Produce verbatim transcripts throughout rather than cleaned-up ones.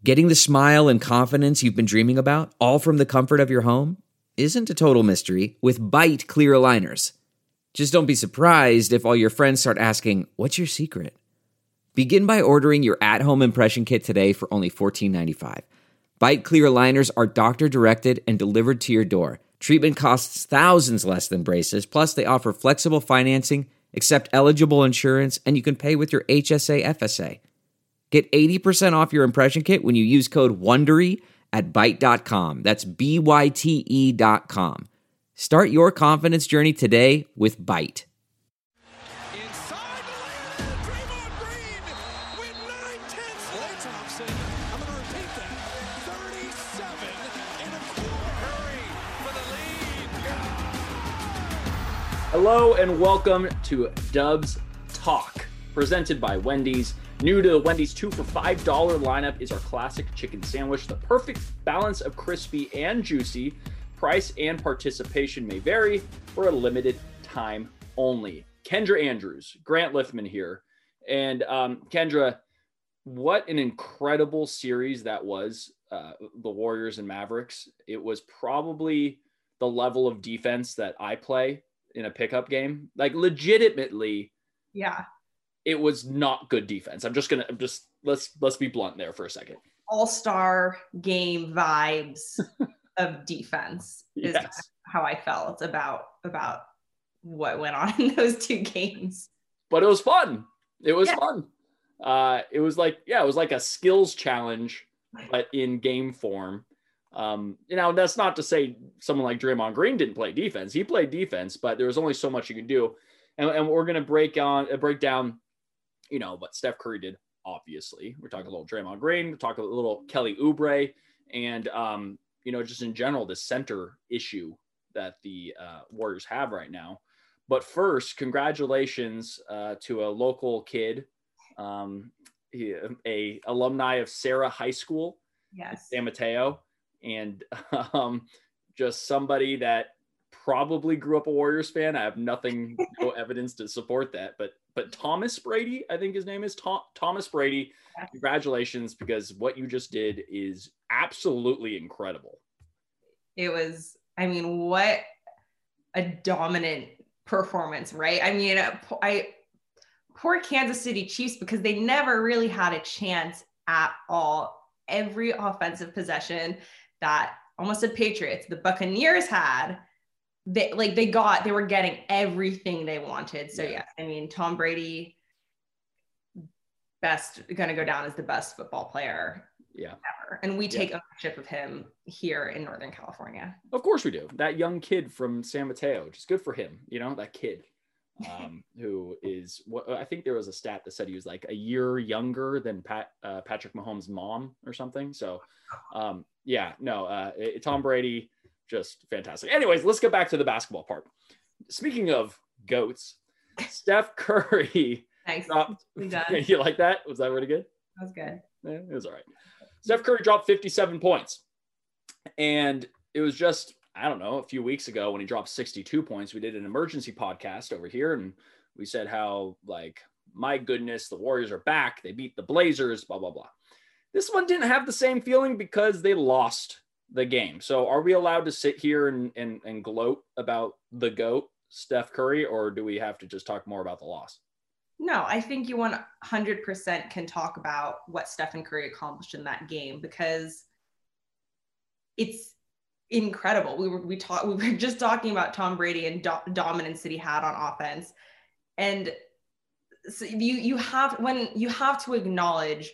Getting the smile and confidence you've been dreaming about, all from the comfort of your home, isn't a total mystery with Byte clear aligners. Just don't be surprised if all your friends start asking, "What's your secret?" Begin by ordering your at-home impression kit today for only fourteen ninety-five. Byte clear aligners are doctor-directed and delivered to your door. Treatment costs thousands less than braces, plus they offer flexible financing, accept eligible insurance, and you can pay with your H S A F S A. Get eighty percent off your impression kit when you use code WONDERY at byte dot com. That's B Y T E dot com. Start your confidence journey today with Byte. Inside the lane, Draymond Green with nine tenths. Klay Thompson, I'm going to repeat that, thirty-seven and a quarter. Curry for the lead. Hello and welcome to Dubs Talk, presented by Wendy's. New to the Wendy's two for five dollars lineup is our classic chicken sandwich, the perfect balance of crispy and juicy. Price and participation may vary for a limited time only. Kendra Andrews, Grant Liffman here. And um, Kendra, what an incredible series that was, uh, the Warriors and Mavericks. It was probably the level of defense that I play in a pickup game. Like legitimately. Yeah. It was not good defense. I'm just going to, I'm just, let's, let's be blunt there for a second. All-star game vibes of defense is Yes. how I felt about, about what went on in those two games. But it was fun. It was Yeah. fun. Uh, it was like, yeah, it was like a skills challenge, but in game form. Um, you know, that's not to say someone like Draymond Green didn't play defense. He played defense, but there was only so much you could do. And, and we're going to break on, uh, break down, you know, what Steph Curry did, obviously. We're talking a little Draymond Green. We're talking a little Kelly Oubre. And, um, you know, just in general, the center issue that the uh, Warriors have right now. But first, congratulations uh, to a local kid, um, he, a alumni of Sarah High School, Yes. San Mateo, and um, just somebody that probably grew up a Warriors fan. I have nothing, no evidence to support that, but but Thomas Brady, I think his name is Tom, Thomas Brady. Congratulations, because what you just did is absolutely incredible. It was, I mean, what a dominant performance, right? I mean, I poor Kansas City Chiefs, because they never really had a chance at all. Every offensive possession that almost the Patriots, the Buccaneers had, they like they got, they were getting everything they wanted. So yeah, I mean, Tom Brady, best, going to go down as the best football player Yeah. ever. And we take Yeah. ownership of him here in Northern California. Of course we do. That young kid from San Mateo, which is good for him. You know, that kid um, who is what I think there was a stat that said he was like a year younger than Pat, uh, Patrick Mahomes' mom or something. So um, yeah, no, uh, it, Tom Brady, just fantastic. Anyways, let's get back to the basketball part. Speaking of GOATs, Steph Curry. Nice. Dropped, We done. you like that? Was that really good? That was good. Yeah, it was all right. Steph Curry dropped fifty-seven points. And it was just, I don't know, a few weeks ago when he dropped sixty-two points, we did an emergency podcast over here. And we said how, like, my goodness, the Warriors are back. They beat the Blazers, blah, blah, blah. This one didn't have the same feeling because they lost the game. So are we allowed to sit here and, and, and gloat about the GOAT, Steph Curry, or do we have to just talk more about the loss? No, I think you one hundred percent can talk about what Stephen Curry accomplished in that game, because it's incredible. We were we talked we were just talking about Tom Brady and do- dominance that he had on offense, and so you you have when you have to acknowledge,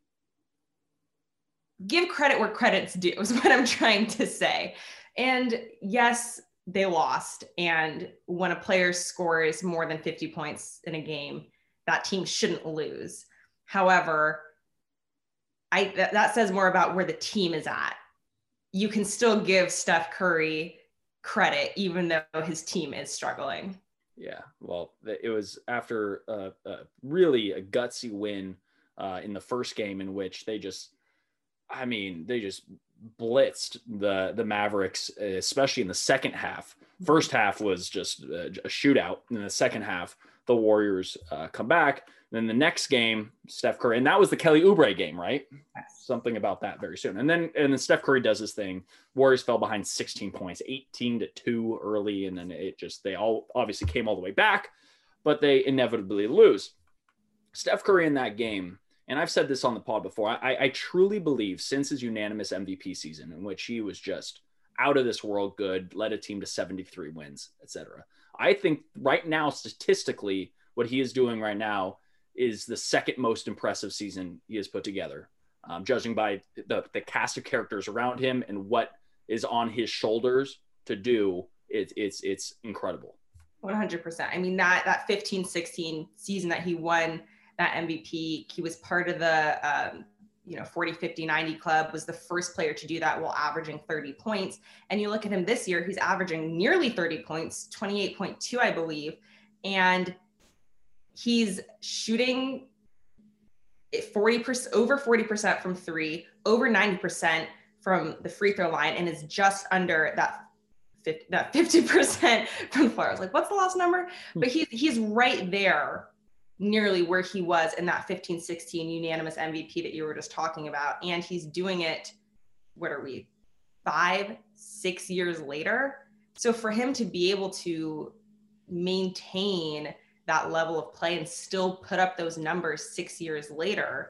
give credit where credit's due is what I'm trying to say. And yes, they lost, and when a player scores more than fifty points in a game, that team shouldn't lose. However, I that, that says more about where the team is at. You can still give Steph Curry credit, even though his team is struggling. Yeah, well, it was after a, a really a gutsy win uh, in the first game, in which they just, I mean, they just blitzed the the Mavericks, especially in the second half. First half was just a, a shootout. In the second half, the Warriors uh, come back. Then the next game, Steph Curry, and that was the Kelly Oubre game, right? Yes. Something about that very soon. And then and then Steph Curry does his thing. Warriors fell behind sixteen points, eighteen to two early, and then it just they all obviously came all the way back, but they inevitably lose. Steph Curry in that game, and I've said this on the pod before, I, I truly believe since his unanimous M V P season, in which he was just out of this world good, led a team to seventy-three wins, et cetera. I think right now, statistically, what he is doing right now is the second most impressive season he has put together, um, judging by the, the cast of characters around him and what is on his shoulders to do. It, it's it's incredible. one hundred percent. I mean, that that fifteen sixteen season that he won that M V P, he was part of the um, you know forty, fifty, ninety club, was the first player to do that while averaging thirty points. And you look at him this year, he's averaging nearly thirty points, twenty-eight point two, I believe. And he's shooting forty percent, over forty percent from three, over ninety percent from the free throw line, and is just under that fifty, that fifty percent from the floor. I was like, what's the last number? But he's, he's right there, nearly where he was in that fifteen sixteen unanimous M V P that you were just talking about. And he's doing it, what are we, five, six years later? So for him to be able to maintain that level of play and still put up those numbers six years later,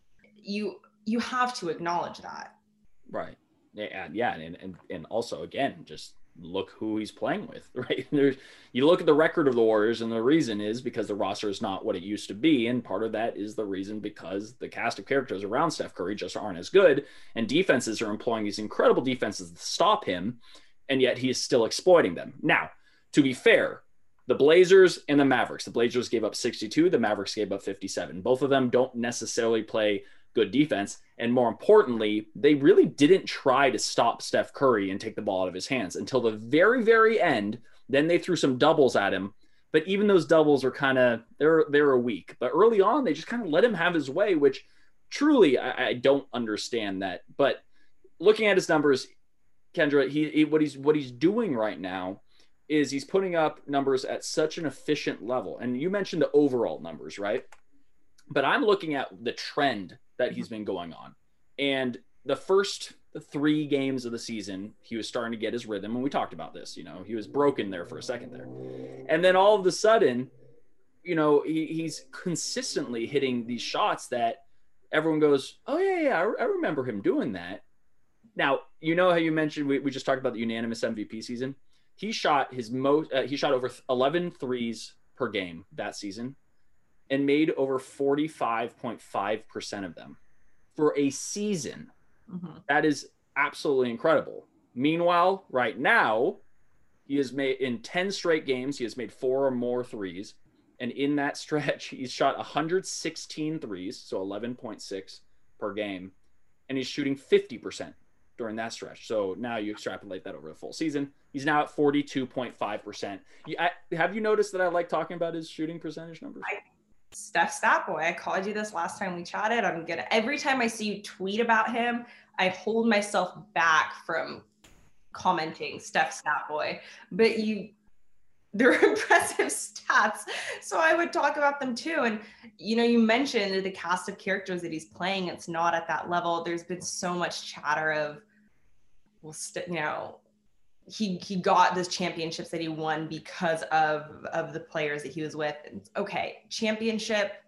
you you have to acknowledge that. Right. Yeah. Yeah. And, and, and also, again, just look who he's playing with, right? There's, you look at the record of the Warriors, and the reason is because the roster is not what it used to be. And part of that is the reason because the cast of characters around Steph Curry just aren't as good. And defenses are employing these incredible defenses to stop him. And yet he is still exploiting them. Now, to be fair, the Blazers and the Mavericks, the Blazers gave up sixty-two, the Mavericks gave up fifty-seven. Both of them don't necessarily play good defense. And more importantly, they really didn't try to stop Steph Curry and take the ball out of his hands until the very, very end. Then they threw some doubles at him. But even those doubles are kind of, they're, they're weak. But early on, they just kind of let him have his way, which truly, I, I don't understand that. But looking at his numbers, Kendra, he, he what he's what he's doing right now is he's putting up numbers at such an efficient level. And you mentioned the overall numbers, right? But I'm looking at the trend that he's been going on. And the first three games of the season, he was starting to get his rhythm. And we talked about this, you know, he was broken there for a second there. And then all of a sudden, you know, he, he's consistently hitting these shots that everyone goes, oh yeah, yeah, I, I remember him doing that. Now, you know how you mentioned, we, we just talked about the unanimous M V P season. He shot his most, uh, he shot over eleven threes per game that season and made over forty-five point five percent of them for a season. Mm-hmm. That is absolutely incredible. Meanwhile, right now, he has made in ten straight games, he has made four or more threes. And in that stretch, he's shot one hundred sixteen threes, so eleven point six per game. And he's shooting fifty percent during that stretch. So now you extrapolate that over the full season. He's now at forty-two point five percent. You, I, have you noticed that I like talking about his shooting percentage numbers? I, Steph Stat Boy, I called you this last time we chatted. I'm gonna, every time I see you tweet about him, I hold myself back from commenting Steph Stat Boy, but you, they're impressive stats. So I would talk about them too. And, you know, you mentioned the cast of characters that he's playing. It's not at that level. There's been so much chatter of, well, st- you know, he he got those championships that he won because of of the players that he was with. Okay, championship.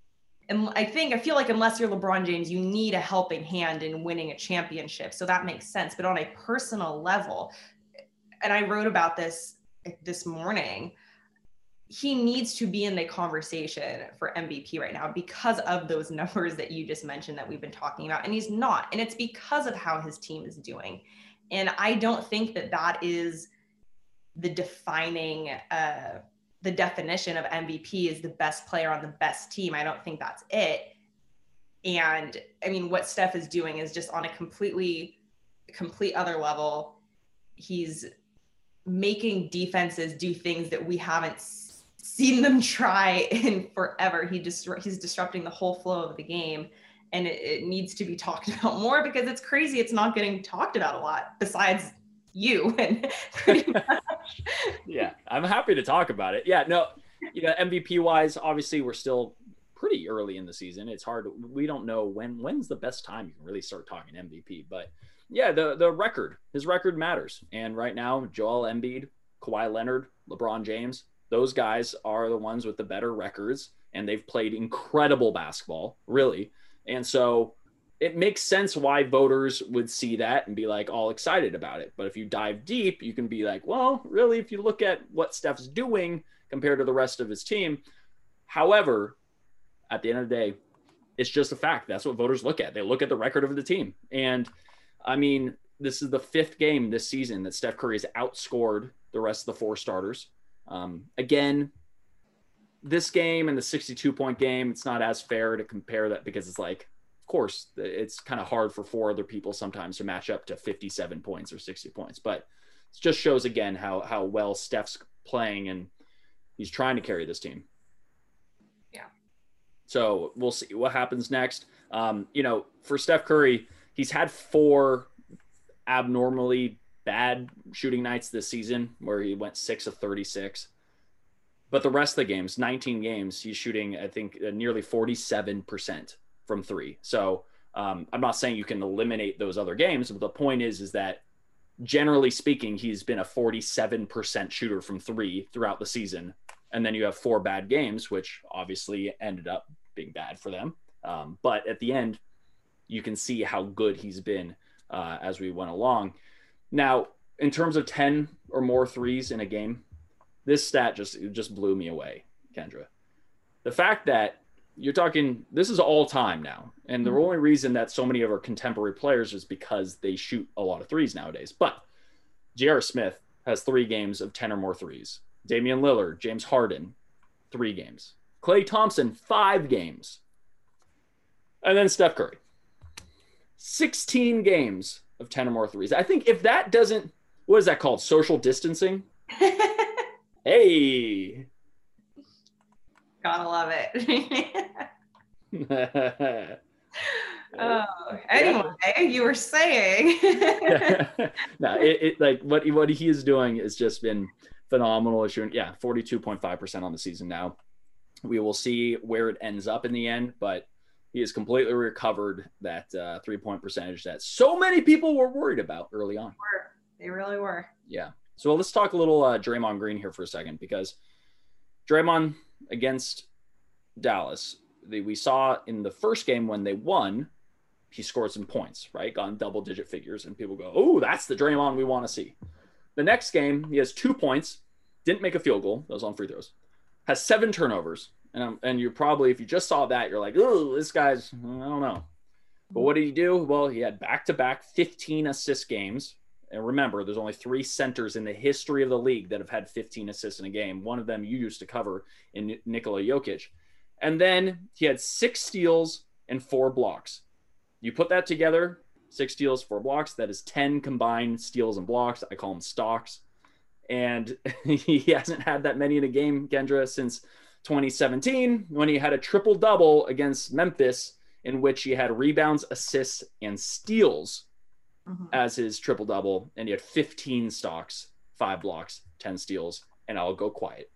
And I think, I feel like unless you're LeBron James, you need a helping hand in winning a championship. So that makes sense. But on a personal level, and I wrote about this this morning, he needs to be in the conversation for M V P right now because of those numbers that you just mentioned that we've been talking about. And he's not. And it's because of how his team is doing. And I don't think that that is the defining, uh, the definition of M V P is the best player on the best team. I don't think that's it. And I mean, what Steph is doing is just on a completely, complete other level. He's making defenses do things that we haven't seen them try in forever. He just, he's disrupting the whole flow of the game. And it, it needs to be talked about more because it's crazy. It's not getting talked about a lot besides you and pretty much. Yeah, I'm happy to talk about it. Yeah, no, you know, M V P wise, obviously we're still pretty early in the season. It's hard. We don't know when, when's the best time you can really start talking M V P, but yeah, the, the record, his record matters. And right now, Joel Embiid, Kawhi Leonard, LeBron James, those guys are the ones with the better records, and they've played incredible basketball, really. And so it makes sense why voters would see that and be like all excited about it. But if you dive deep, you can be like, well, really, if you look at what Steph's doing compared to the rest of his team. However, at the end of the day, it's just a fact. That's what voters look at. They look at the record of the team. And I mean, this is the fifth game this season that Steph Curry has outscored the rest of the four starters. Um, again, this game and the sixty-two point game, it's not as fair to compare that because it's like, of course, it's kind of hard for four other people sometimes to match up to fifty-seven points or sixty points. But it just shows again how how well Steph's playing and he's trying to carry this team. Yeah. So we'll see what happens next. Um, you know, for Steph Curry, he's had four abnormally bad shooting nights this season where he went six of thirty-six. But the rest of the games, nineteen games, he's shooting, I think, uh, nearly forty-seven percent from three. So um, I'm not saying you can eliminate those other games, but the point is, is that generally speaking, he's been a forty-seven percent shooter from three throughout the season. And then you have four bad games, which obviously ended up being bad for them. Um, but at the end, you can see how good he's been uh, as we went along. Now, in terms of ten or more threes in a game, this stat just just blew me away, Kendra. The fact that you're talking, this is all time now. And the only reason that so many of our contemporary players is because they shoot a lot of threes nowadays. But J R. Smith has three games of ten or more threes. Damian Lillard, James Harden, three games. Klay Thompson, five games. And then Steph Curry, sixteen games of ten or more threes. I think if that doesn't, what is that called? Social distancing? Hey. Gotta love it. Oh, anyway, you were saying. No, it, it like what what he is doing has just been phenomenal. Shooting, yeah, forty-two point five percent on the season now. We will see where it ends up in the end, but he has completely recovered that uh, three-point percentage that so many people were worried about early on. They really were. Yeah. So let's talk a little uh, Draymond Green here for a second, because Draymond against Dallas, the, we saw in the first game when they won, he scored some points, right? Got in double-digit figures, and people go, oh, that's the Draymond we want to see. The next game, he has two points, didn't make a field goal, that was on free throws, has seven turnovers, and um, and you probably, if you just saw that, you're like, oh, this guy's, I don't know. But what did he do? Well, he had back-to-back fifteen assist games. And remember, there's only three centers in the history of the league that have had fifteen assists in a game. One of them you used to cover in Nikola Jokic. And then he had six steals and four blocks. You put that together, six steals, four blocks, that is ten combined steals and blocks. I call them stocks. And he hasn't had that many in a game, Kendra, since twenty seventeen, when he had a triple-double against Memphis, in which he had rebounds, assists, and steals mm-hmm. as his triple-double. And he had fifteen stocks, five blocks, ten steals, and I'll go quiet.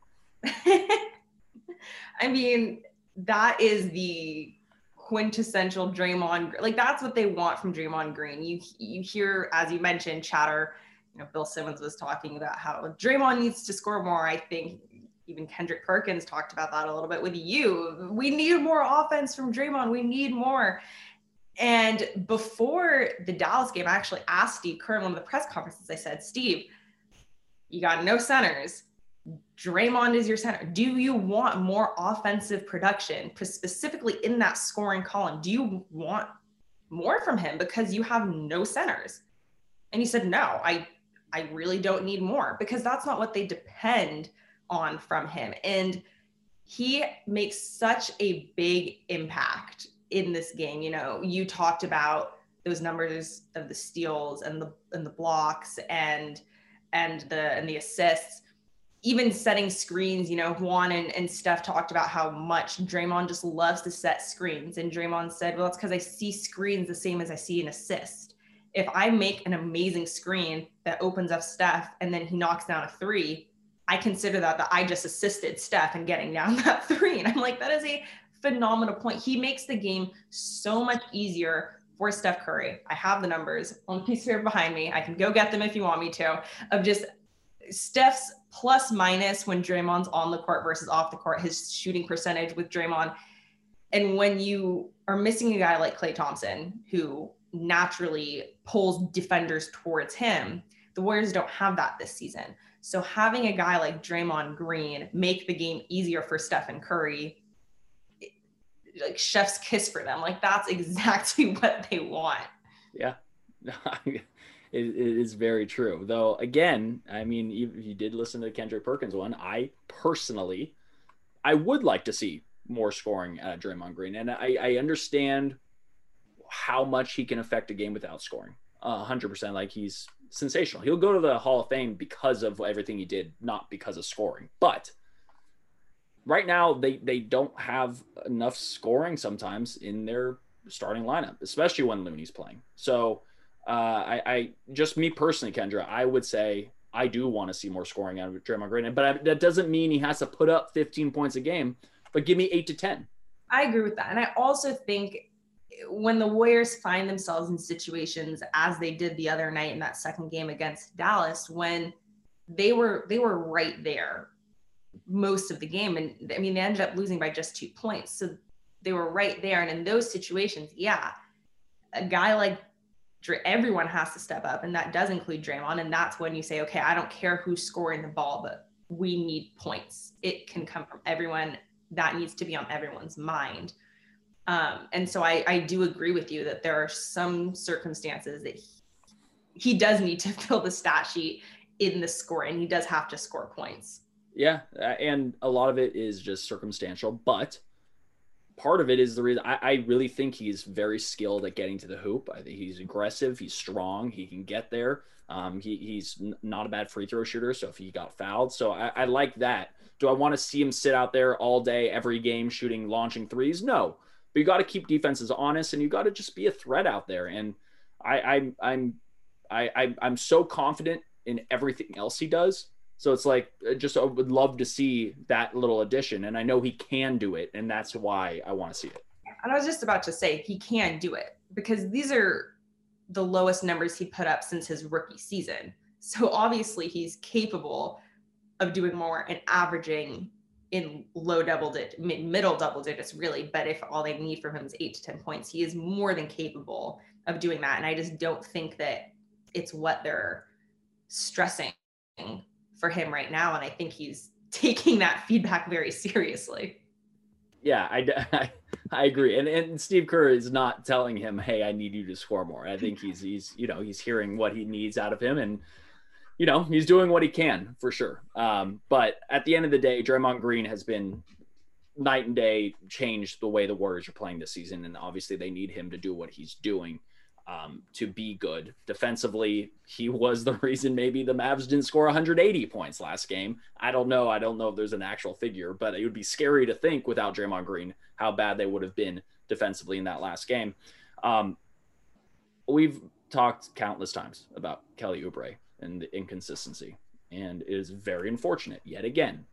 I mean, that is the quintessential Draymond. Like, that's what they want from Draymond Green. You you hear, as you mentioned, chatter. You know, Bill Simmons was talking about how Draymond needs to score more. I think even Kendrick Perkins talked about that a little bit with you. We need more offense from Draymond. We need more. And before the Dallas game, I actually asked Steve Kerr in one of the press conferences. I said, Steve, you got no centers. Draymond is your center. Do you want more offensive production, specifically in that scoring column? Do you want more from him because you have no centers? And he said, no, I, I really don't need more, because that's not what they depend on from him. And he makes such a big impact in this game. You know, you talked about those numbers of the steals and the and the blocks and and the and the assists. Even setting screens, you know, Juan and, and Steph talked about how much Draymond just loves to set screens. And Draymond said, well, it's because I see screens the same as I see an assist. If I make an amazing screen that opens up Steph and then he knocks down a three, I consider that that I just assisted Steph in getting down that three. And I'm like, that is a phenomenal point. He makes the game so much easier for Steph Curry. I have the numbers on a piece of paper behind me. I can go get them if you want me to, of just Steph's plus minus when Draymond's on the court versus off the court, his shooting percentage with Draymond. And when you are missing a guy like Klay Thompson, who naturally pulls defenders towards him, the Warriors don't have that this season. So having a guy like Draymond Green make the game easier for Stephen Curry, like chef's kiss for them. Like that's exactly what they want. Yeah, it, it is very true. Though, again, I mean, you, you did listen to the Kendrick Perkins one. I personally, I would like to see more scoring at Draymond Green. And I, I understand how much he can affect a game without scoring. Uh, one hundred percent. Like he's sensational. He'll go to the Hall of Fame because of everything he did, not because of scoring. But right now, they, they don't have enough scoring sometimes in their starting lineup, especially when Looney's playing. So uh, I, I just me personally, Kendra, I would say I do want to see more scoring out of Draymond Green. But I, that doesn't mean he has to put up fifteen points a game, but give me eight to ten. I agree with that. And I also think when the Warriors find themselves in situations as they did the other night in that second game against Dallas, when they were they were right there most of the game. And I mean, they ended up losing by just two points. So they were right there. And in those situations, yeah, a guy like Dr- everyone has to step up. And that does include Draymond. And that's when you say, okay, I don't care who's scoring the ball, but we need points. It can come from everyone. That needs to be on everyone's mind. Um, and so I, I do agree with you that there are some circumstances that he, he does need to fill the stat sheet in the score, and he does have to score points. Yeah, and a lot of it is just circumstantial, but part of it is the reason I, I really think he's very skilled at getting to the hoop. I think he's aggressive, he's strong, he can get there. Um, he, he's n- not a bad free throw shooter, so if he got fouled, so I, I like that. Do I want to see him sit out there all day, every game, shooting, launching threes? No. But you got to keep defenses honest, and you got to just be a threat out there. And I, I, I'm, I, I, I'm so confident in everything else he does. So it's like, just I would love to see that little addition, and I know he can do it, and that's why I want to see it. And I was just about to say he can do it because these are the lowest numbers he put up since his rookie season. So obviously he's capable of doing more and averaging in low double digit, mid, middle double digits, really. But if all they need from him is eight to ten points, he is more than capable of doing that. And I just don't think that it's what they're stressing for him right now. And I think he's taking that feedback very seriously. Yeah, I, I, I agree. And and Steve Kerr is not telling him, hey, I need you to score more. I think he's, he's, you know, he's hearing what he needs out of him, and, you know, he's doing what he can for sure. Um, but at the end of the day, Draymond Green has been night and day, changed the way the Warriors are playing this season. And obviously they need him to do what he's doing um, to be good. Defensively, he was the reason maybe the Mavs didn't score one hundred eighty points last game. I don't know. I don't know if there's an actual figure, but it would be scary to think without Draymond Green how bad they would have been defensively in that last game. Um, we've talked countless times about Kelly Oubre and the inconsistency, and it is very unfortunate yet again.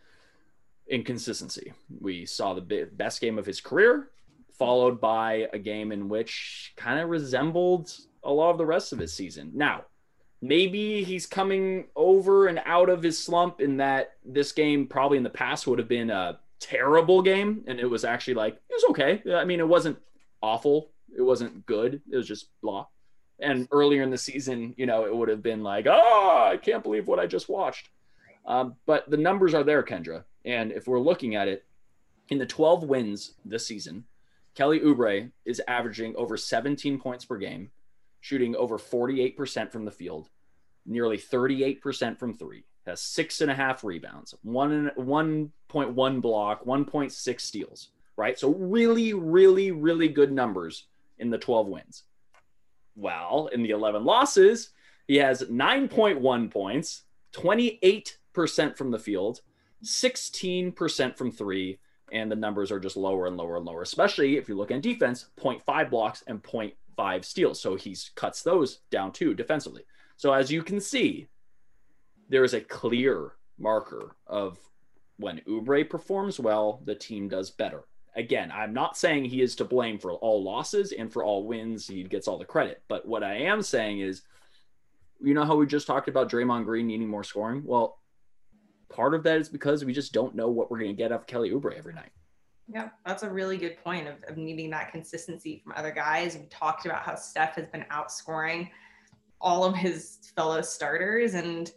Inconsistency. We saw the best game of his career, followed by a game in which kind of resembled a lot of the rest of his season. Now, maybe he's coming over and out of his slump in that this game probably in the past would have been a terrible game, and it was actually like, it was okay. I mean, it wasn't awful. It wasn't good. It was just blah. And earlier in the season, you know, it would have been like, oh, I can't believe what I just watched. Um, but the numbers are there, Kendra. And if we're looking at it, in the twelve wins this season, Kelly Oubre is averaging over seventeen points per game, shooting over forty-eight percent from the field, nearly thirty-eight percent from three, has six and a half rebounds, one, one point one block, one point six steals, right? So really, really, really good numbers in the twelve wins. Well, in the eleven losses, he has nine point one points, twenty-eight percent from the field, sixteen percent from three, and the numbers are just lower and lower and lower, especially if you look at defense, zero point five blocks and zero point five steals. So he cuts those down too defensively. So as you can see, there is a clear marker of when Oubre performs well, the team does better. Again, I'm not saying he is to blame for all losses and for all wins. He gets all the credit. But what I am saying is, you know how we just talked about Draymond Green needing more scoring? Well, part of that is because we just don't know what we're going to get out of Kelly Oubre every night. Yeah, that's a really good point of, of needing that consistency from other guys. We talked about how Steph has been outscoring all of his fellow starters, and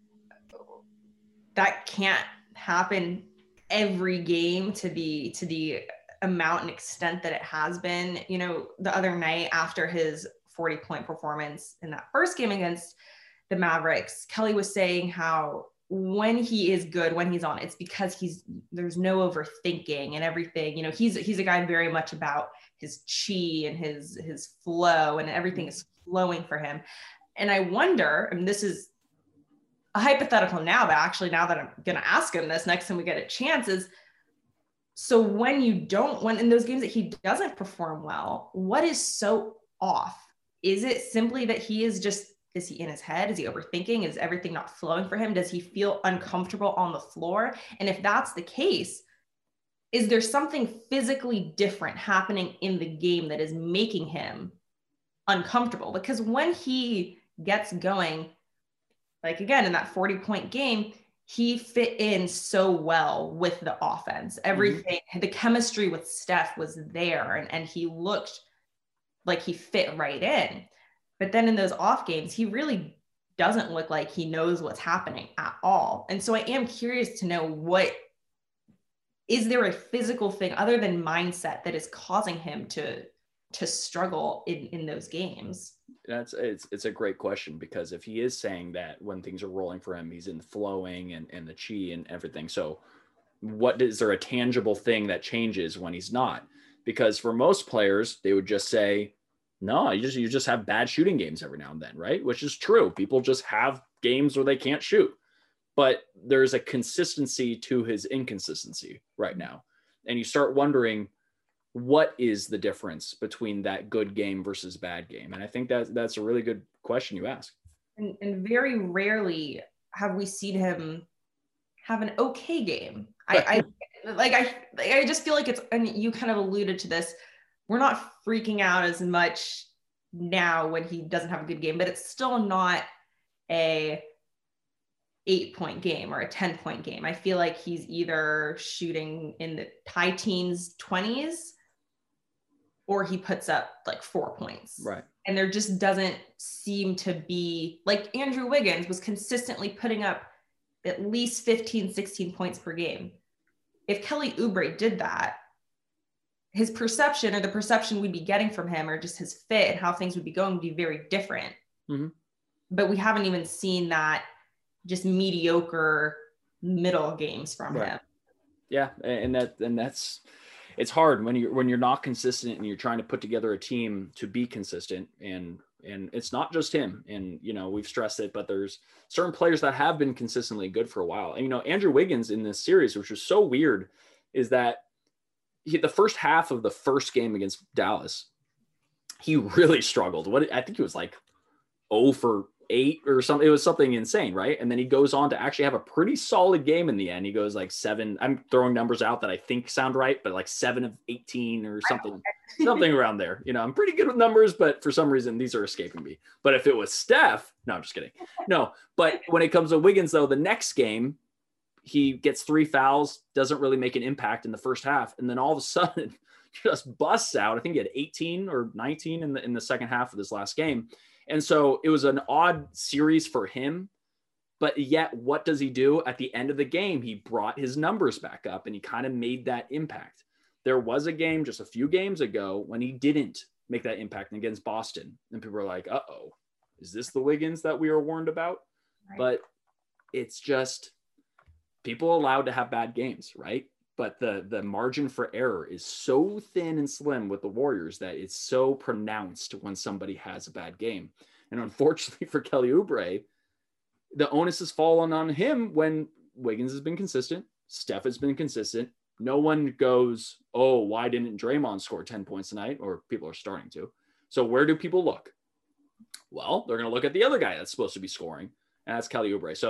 that can't happen every game to be to the amount and extent that it has been. You know, the other night after his forty point performance in that first game against the Mavericks, Kelly was saying how when he is good, when he's on, it's because he's there's no overthinking and everything. You know, he's he's a guy very much about his chi and his his flow, and everything is flowing for him. And I wonder, and this is a hypothetical now, but actually now that I'm going to ask him this next time we get a chance, is so when you don't, when in those games that he doesn't perform well, what is so off? Is it simply that he is just, is he in his head? Is he overthinking? Is everything not flowing for him? Does he feel uncomfortable on the floor? And if that's the case, is there something physically different happening in the game that is making him uncomfortable? Because when he gets going, like again, in that forty point game, he fit in so well with the offense. Everything, mm-hmm. the chemistry with Steph was there, and, and he looked like he fit right in. But then in those off games, he really doesn't look like he knows what's happening at all. And so I am curious to know, what is there a physical thing other than mindset that is causing him to to struggle in, in those games? That's it's it's a great question, because if he is saying that when things are rolling for him, he's in flowing and, and the chi and everything. So what is there a tangible thing that changes when he's not? Because for most players, they would just say, no, you just you just have bad shooting games every now and then, right? Which is true. People just have games where they can't shoot. But there's a consistency to his inconsistency right now. And you start wondering, what is the difference between that good game versus bad game? And I think that that's a really good question you ask. And, and very rarely have we seen him have an okay game. I, I like, I, I just feel like it's, and you kind of alluded to this, we're not freaking out as much now when he doesn't have a good game, but it's still not a eight point game or a ten point game. I feel like he's either shooting in the high teens, twenties, or he puts up like four points. Right. And there just doesn't seem to be, like Andrew Wiggins was consistently putting up at least fifteen, sixteen points per game. If Kelly Oubre did that, his perception or the perception we'd be getting from him, or just his fit and how things would be going, would be very different. Mm-hmm. But we haven't even seen that, just mediocre middle games from right. him. Yeah. And that, and that's, it's hard when you're, when you're not consistent and you're trying to put together a team to be consistent, and, and it's not just him. And, you know, we've stressed it, but there's certain players that have been consistently good for a while. And, you know, Andrew Wiggins in this series, which was so weird, is that he, the first half of the first game against Dallas, he really struggled. What I think it was like oh for eight or something. It was something insane, right? And then he goes on to actually have a pretty solid game in the end. He goes like seven. I'm throwing numbers out that I think sound right, but like seven of eighteen or something, something around there. You know, I'm pretty good with numbers, but for some reason these are escaping me. But if it was Steph, no, I'm just kidding. No, but when it comes to Wiggins, though, the next game, he gets three fouls, doesn't really make an impact in the first half. And then all of a sudden just busts out. I think he had eighteen or nineteen in the, in the second half of this last game. And so it was an odd series for him, but yet what does he do at the end of the game? He brought his numbers back up and he kind of made that impact. There was a game just a few games ago when he didn't make that impact against Boston. And people were like, uh-oh, is this the Wiggins that we were warned about? Right. But it's just people allowed to have bad games, right? But the, the margin for error is so thin and slim with the Warriors that it's so pronounced when somebody has a bad game. And unfortunately for Kelly Oubre, the onus has fallen on him when Wiggins has been consistent. Steph has been consistent. No one goes, oh, why didn't Draymond score ten points tonight? Or people are starting to. So where do people look? Well, they're going to look at the other guy that's supposed to be scoring, and that's Kelly Oubre. So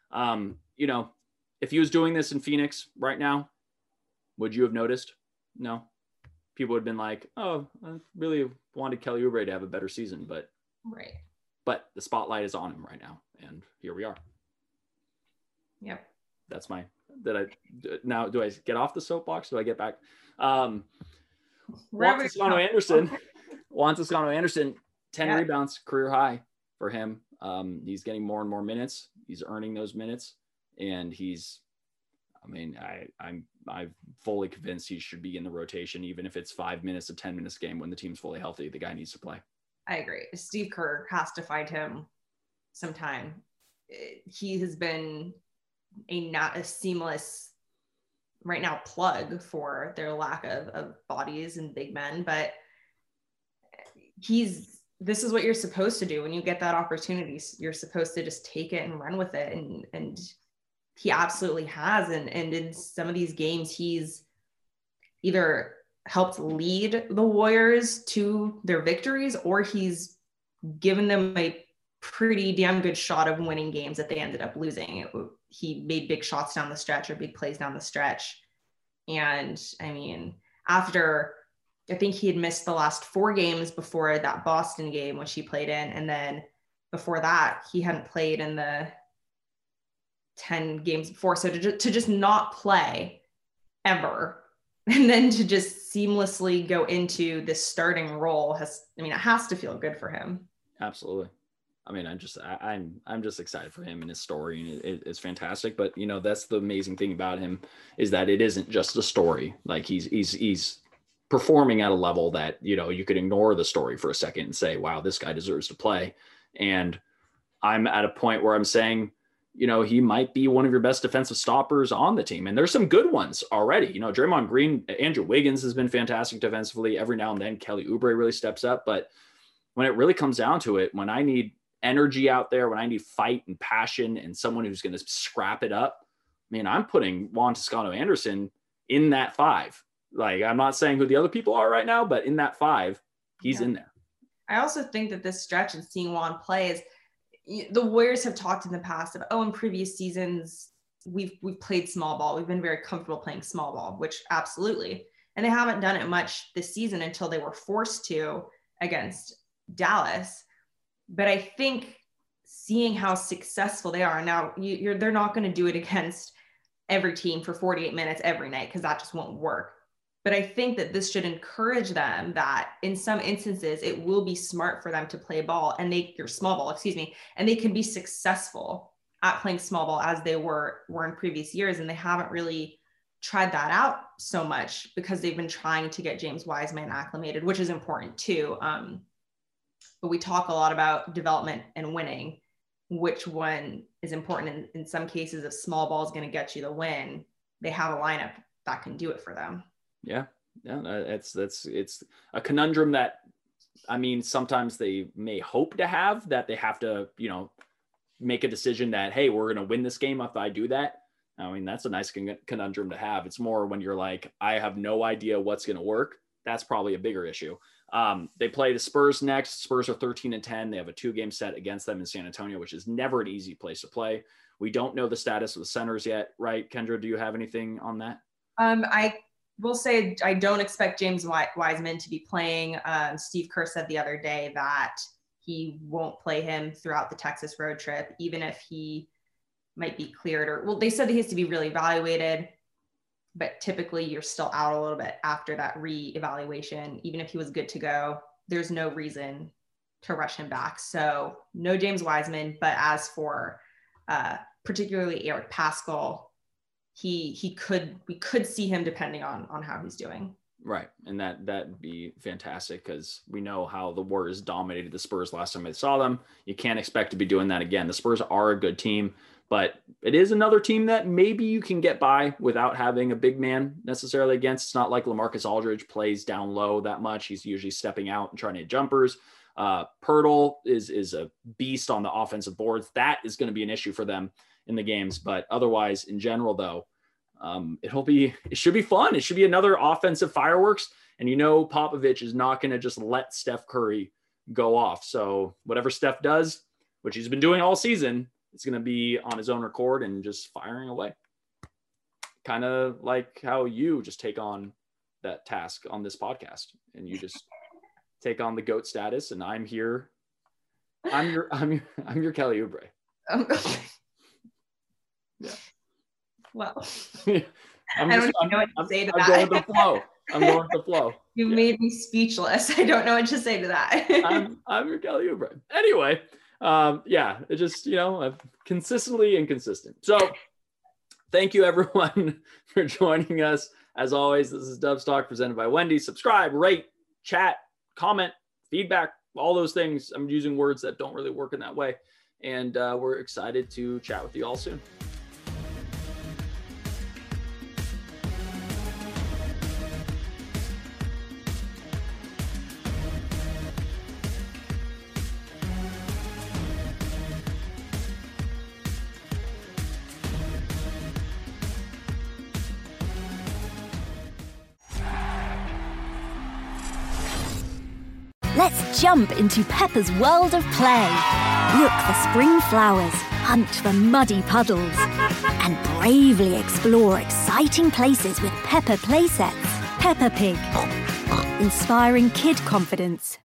Um, you know, if he was doing this in Phoenix right now, would you have noticed? No. People would have been like, oh, I really wanted Kelly Oubre to have a better season, but right. But the spotlight is on him right now, and here we are. Yep. That's my, that I, now, do I get off the soapbox? Do I get back? Um, Juan Toscano Anderson, Juan Toscano Anderson, ten yeah. rebounds, career high for him. Um, he's getting more and more minutes. He's earning those minutes, and he's, I mean, I, I'm, I'm fully convinced he should be in the rotation, even if it's five minutes, a ten minutes game when the team's fully healthy. The guy needs to play. I agree. Steve Kerr has to find him some time. He has been a not a seamless right now plug for their lack of, of bodies and big men, but he's, this is what you're supposed to do when you get that opportunity. You're supposed to just take it and run with it. And, and he absolutely has. And, and in some of these games, he's either helped lead the Warriors to their victories, or he's given them a pretty damn good shot of winning games that they ended up losing. It, he made big shots down the stretch or big plays down the stretch. And I mean, after, I think he had missed the last four games before that Boston game, which he played in. And then before that, he hadn't played in the ten games before. So to, to just not play ever, and then to just seamlessly go into this starting role has, I mean, it has to feel good for him. Absolutely. I mean, I'm just, I, I'm, I'm just excited for him and his story, and it, it's fantastic. But you know, that's the amazing thing about him, is that it isn't just a story. Like he's, he's, he's performing at a level that, you know, you could ignore the story for a second and say, wow, this guy deserves to play. And I'm at a point where I'm saying, you know, he might be one of your best defensive stoppers on the team. And there's some good ones already. You know, Draymond Green, Andrew Wiggins has been fantastic defensively. Every now and then Kelly Oubre really steps up. But when it really comes down to it, when I need energy out there, when I need fight and passion and someone who's going to scrap it up, I mean, I'm putting Juan Toscano Anderson in that five. Like, I'm not saying who the other people are right now, but in that five, he's yeah. in there. I also think that this stretch and seeing Juan play is, the Warriors have talked in the past about, oh, in previous seasons, we've, we've played small ball. We've been very comfortable playing small ball, which absolutely. And they haven't done it much this season until they were forced to against Dallas. But I think seeing how successful they are now, you, you're, they're not going to do it against every team for forty-eight minutes every night, because that just won't work. But I think that this should encourage them that in some instances, it will be smart for them to play ball and they, or small ball, excuse me, and they can be successful at playing small ball as they were, were in previous years. And they haven't really tried that out so much because they've been trying to get James Wiseman acclimated, which is important too. Um, but we talk a lot about development and winning, which one is important in, in some cases. If small ball is going to get you the win, they have a lineup that can do it for them. Yeah, yeah, that's, that's, it's a conundrum that, I mean, sometimes they may hope to have, that they have to, you know, make a decision that, hey, we're going to win this game if I do that. I mean, that's a nice con- conundrum to have. It's more when you're like, I have no idea what's going to work. That's probably a bigger issue. Um, they play the Spurs next. Spurs are thirteen and ten. They have a two game set against them in San Antonio, which is never an easy place to play. We don't know the status of the centers yet, right? Kendra, do you have anything on that? Um, I will say I don't expect James Wiseman to be playing. Um, Steve Kerr said the other day that he won't play him throughout the Texas road trip, even if he might be cleared. Or, well, they said that he has to be really evaluated, but typically you're still out a little bit after that re-evaluation. Even if he was good to go, there's no reason to rush him back. So no James Wiseman, but as for uh, particularly Eric Paschall, he he could we could see him depending on on how he's doing. Right. And that that'd be fantastic, because we know how the Warriors dominated the Spurs last time they saw them. You can't expect to be doing that again. The Spurs are a good team, but it is another team that maybe you can get by without having a big man necessarily against. It's not like LaMarcus Aldridge plays down low that much. He's usually stepping out and trying to hit jumpers. Uh, Pirtle is is a beast on the offensive boards. That is going to be an issue for them in the games. But otherwise, in general, though, um, it'll be, it should be fun. It should be another offensive fireworks. And, you know, Popovich is not going to just let Steph Curry go off. So whatever Steph does, which he's been doing all season, it's going to be on his own record and just firing away. Kind of like how you just take on that task on this podcast, and you just take on the GOAT status, and I'm here. I'm your, I'm your, I'm your Kelly Oubre. Um, yeah. Well, I'm I just, don't I'm, know what to I'm, say to I'm that. going with the flow. I'm going with the flow. You Yeah. made me speechless. I don't know what to say to that. I'm, I'm your Kelly Oubre. Anyway, um, yeah, it just, you know, I've consistently inconsistent. So thank you everyone for joining us. As always, this is Dubs Talk presented by Wendy. Subscribe, rate, chat, comment, feedback, all those things. I'm using words that don't really work in that way. And uh, we're excited to chat with you all soon. Let's jump into Peppa's world of play. Look for spring flowers, hunt for muddy puddles, and bravely explore exciting places with Peppa Playsets. Peppa Pig, inspiring kid confidence.